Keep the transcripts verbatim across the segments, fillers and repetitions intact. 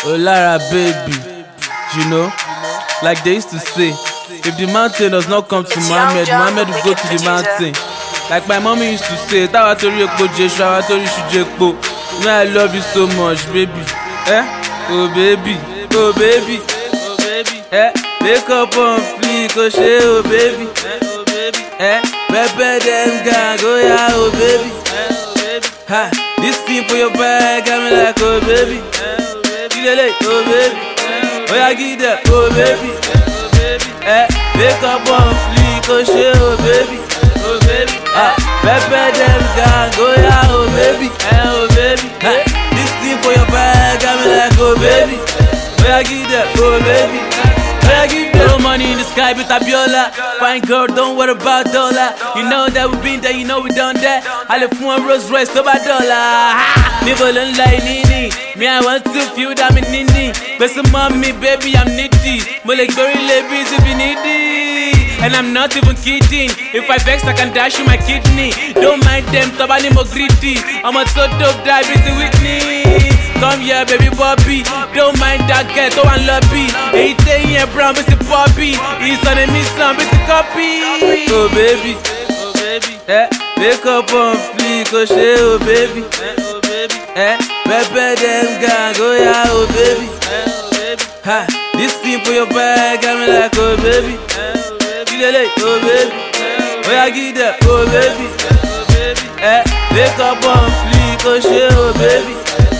Olara baby, you know, like they used to say, if the mountain does not come to Muhammad, Muhammad will go to the mountain. Like my mommy used to say, Tawa tori epo Jeshu, tawa tori shuju epo. You know I love you so much, baby. Eh? Oh baby, oh baby, oh baby. Eh? Wake up on fleek, oh shey, oh baby. Eh? Oh baby. Eh? Pepper them gang, oh yeah, oh baby. Eh? Oh baby. Ha! This thing for your bag, got me like, oh baby. Eh? Oh baby. Oh baby. Oh yeah, give that, oh baby. Oh baby. Eh? Wake up on fleek, oh shey, oh baby. Oh baby. Ah, pepper them gang, oh yeah, oh baby. Eh? Oh baby. Ha! This thing for your bag, got me like, oh baby. Oh yeah, give that, oh baby. Oh yeah, give that. No money in the sky, but Abiola. Fine girl, don't worry about dollar. You know that we been there, you know we done that. I left one Rolls Royce to my dollar. Never learn like Nini. Me, I want to feel that I'm Nini. But some mommy, baby, I'm needy. More like very ladies if you needy. And I'm not even kidding. If I vex, I can dash you my kidney. Don't mind them, Tabani more greedy. I'm a so dope, die busy with me. Come here, baby Bobby. Don't mind that girl, don't want lobby. Eighteen year brown, busy Bobby. He's on a mission, busy copy. Oh baby, oh baby. Eh, wake up on fleek, oh shey, oh baby. Eh, oh baby. Eh, pepper them gang, oh yeah, oh baby. Eh, oh baby. Ha, this thing for your bag, got me like, oh baby. Eh, oh baby. Oh baby. Oh yeah, give that, oh baby. Oh baby. Eh, wake up on fleek, oh shey, oh baby.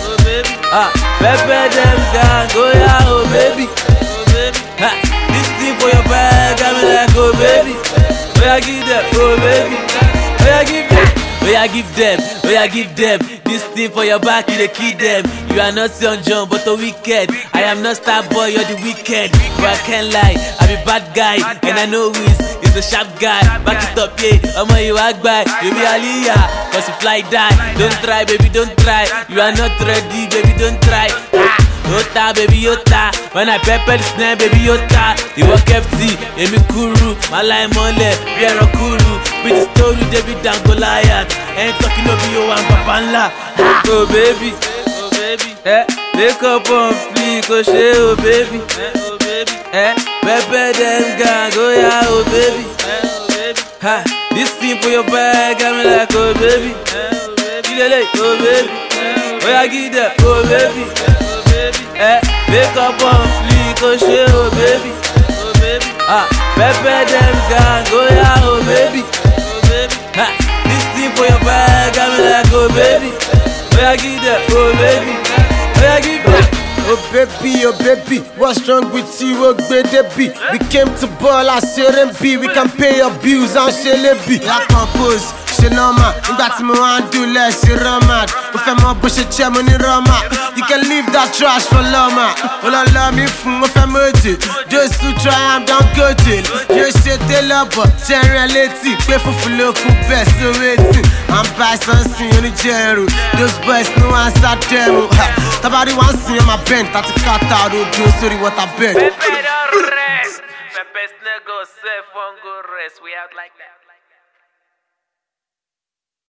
Ah, pepper them gang, oh yeah, oh baby. Oh baby. Ha, this thing for your bag, got me like, oh baby. Oh yeah, give that, oh baby. Oh yeah, give that. Oh yeah, give them, oh yeah, give them. This thing for your back, you the kid them. You are not Young John, but a wicked. I am not star boy, you're the wicked. But I can't lie, I'm a bad guy, and I know who is. He's a sharp guy. Back it up, yeah. I'm on you walk by. You be Aliyah, cause you fly die. Don't try, baby, don't try. You are not ready, baby, don't try. Ah, Yota, baby, Yota. When I pepper the snare, baby, Yota. You walk F T, Emi Kuru. My line mole, we are a Kuru. With the story, David and Goliath. Ain't talking over you and Papanla. Oh, baby, oh, baby. Eh, wake up on fleek, oh shey, oh baby. Eh, oh baby. Eh, pepper them gang, oh yeah, oh baby. Eh, oh baby. Ha, this thing for your bag, got me like, oh baby. Eh, oh baby. Oh baby. Oh yeah, give that, oh baby. Oh baby. Eh, wake up on fleek, oh shey, oh baby. Oh baby. Ah, pepper them gang, oh yeah, oh baby. Oh baby. Ha, this thing for your bag, got me like, oh baby. Oh yeah, give that, oh baby. Oh yeah, give that. Oh baby, oh baby, what's wrong with you? Oh baby, we came to ball, I said and be. We can pay your bills and celebrity. I compose, she normal. In that me want do less, she ramad. If I'm up, push a chair, money rama. You can leave that trash for lama. All I love me from if I'm it. Just to try, I'm down good. Just say tell up, ten reality. Pay for full of best, so waiting. I'm by something in the jail. Those boys no answer them. Somebody wants to see my bed. That's a cat out of do sorry what I bet. Pepe don't rest. Pepe's nego safe, won't go rest. We out like that.